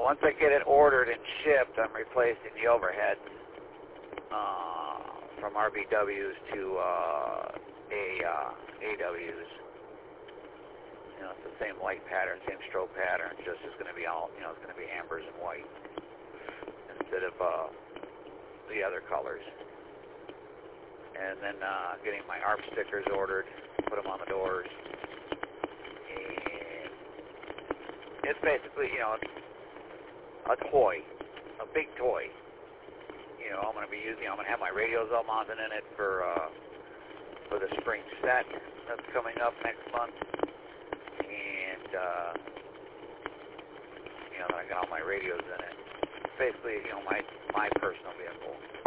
once I get it ordered and shipped, I'm replacing the overhead from RBWs to AWs. You know, it's the same light pattern, same strobe pattern, just it's going to be all, you know, it's going to be ambers and white instead of the other colors. And then getting my ARP stickers ordered, put them on the doors. And it's basically, you know, a toy, a big toy. You know, I'm going to be using, I'm going to have my radios all mounted in it for the spring set that's coming up next month. And, you know, I got all my radios in it. Basically, you know, my personal vehicle.